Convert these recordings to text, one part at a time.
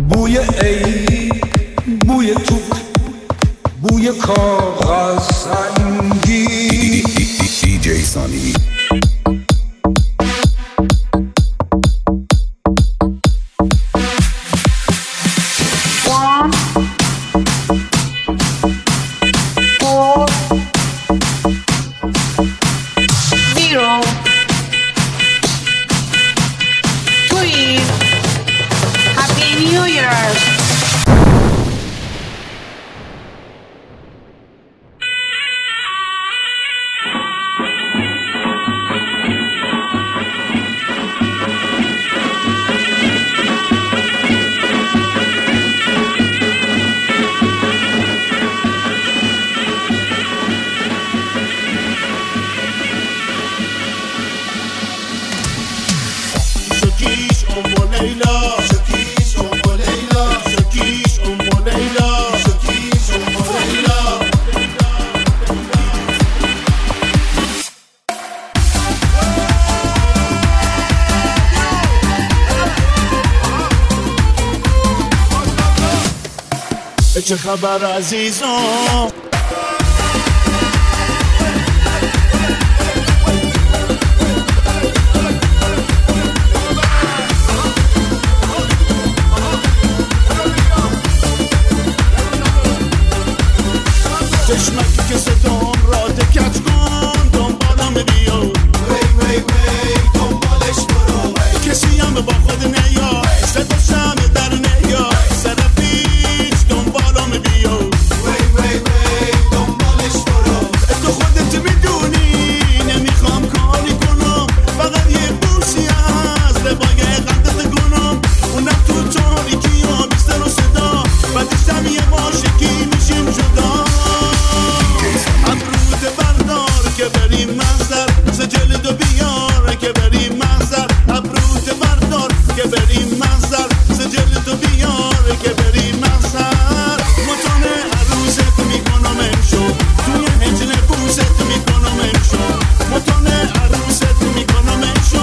بوی عید، بوی توپ، بوی کاغذ سنگی. دیجی سانی. چه خبر عزیزان؟ چشمکی که صدام را دکت کن، دنبالم بیا، وی وی وی دنبالش برو، کسی هم با خود نیا، صداشم در نیا، سرپیچ دنبالم بیا، وی وی وی دنبالش برو. تو خودت میدونی نمیخوام کاری کنم، فقط یه بوسی از لبای قدت کنم، اونم تو تاریکی ها بی سر و صدا، بعدش هم یه عاشقی میشیم جدا. ابروت بردار که بریم منظر، سجل دو بیار که بریم منظر، ابروت بردار که بریم منظر، سجل دو بیار که بریم منظر. متون عروست میکنم امشو، توی هجن بوست میکنم امشو، متون عروست میکنم امشو،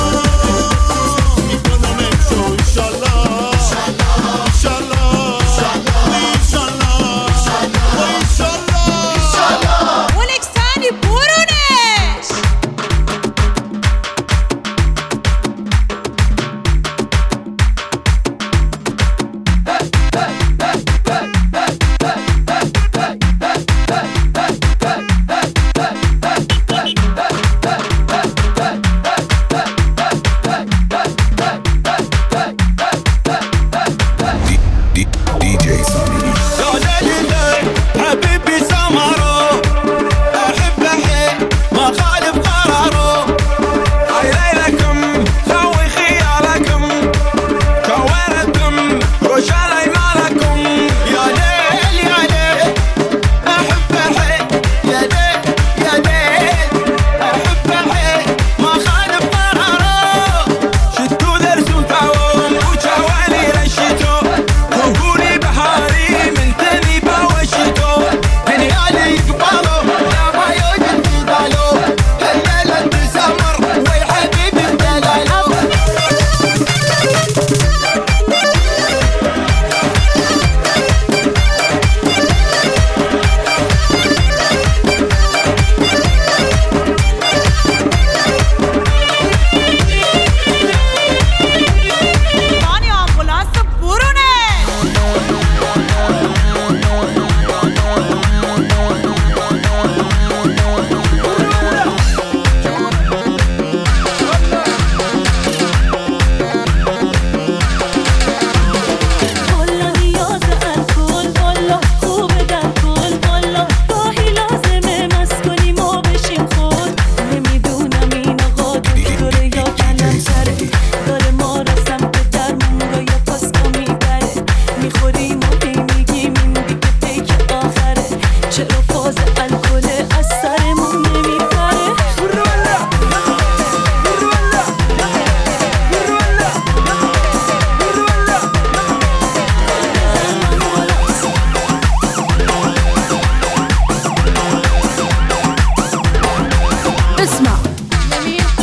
میکنم امشو. ایشالله ایشالله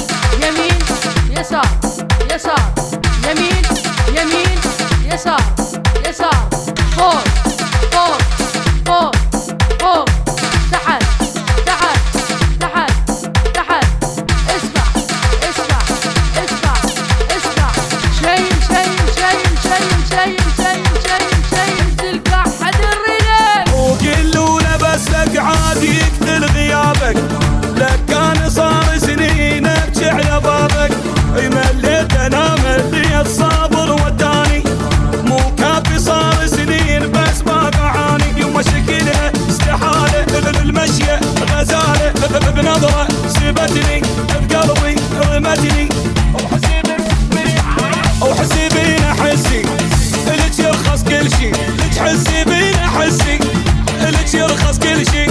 يسار يمين يمين يسار يسار فوق فوق فوق فوق تحت تحت تحت تحت اسمع اسمع اسمع اسمع شيل شيل شيل شيل شيل شيل شيل شيل تلقى حد الرجال وقلوا له بس لك عادي يقتل غيابك لك كان صار سنين ابكي على بابك مليت انا مليت صابر وداني مو كافي صار سنين بس ما بعاني ومشكله استحاله المشيه غزاله بنظره سبتني بقلبي رمتني وحسي بينا حسي لك يرخص كل شي لك حسي بينا حسي لك يرخص كل شي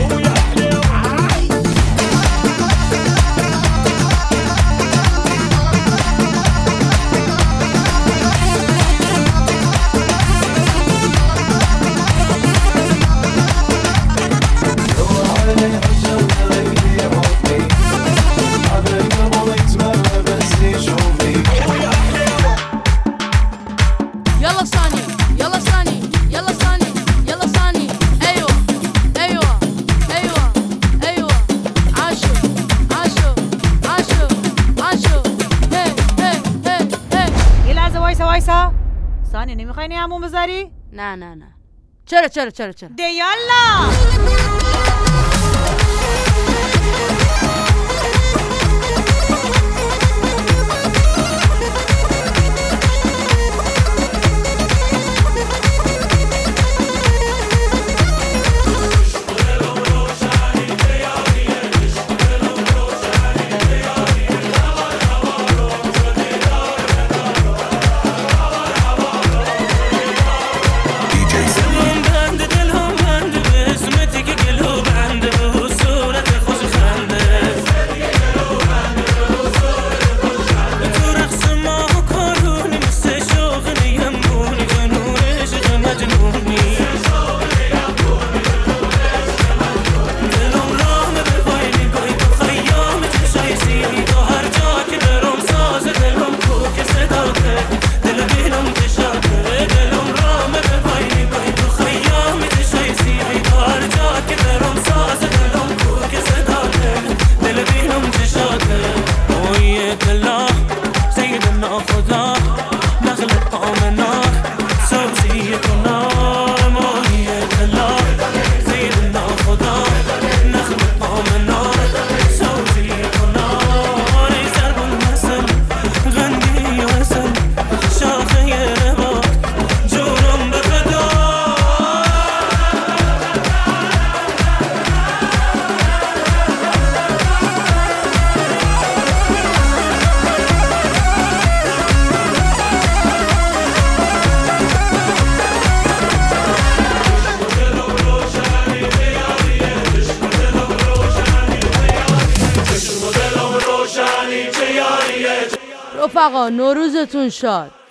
يلا ثاني يلا ثاني يلا ثاني يلا ثاني ايوه ايوه ايوه ايوه عاشو عاشو عاشو عاشو هي هي هي هي يلعزة وایسا وایسا ثانیه نمیخوای همون بذاری؟ نه نه نه چرا چرا چرا چرا ده یالا رفقا نوروزتون شاد.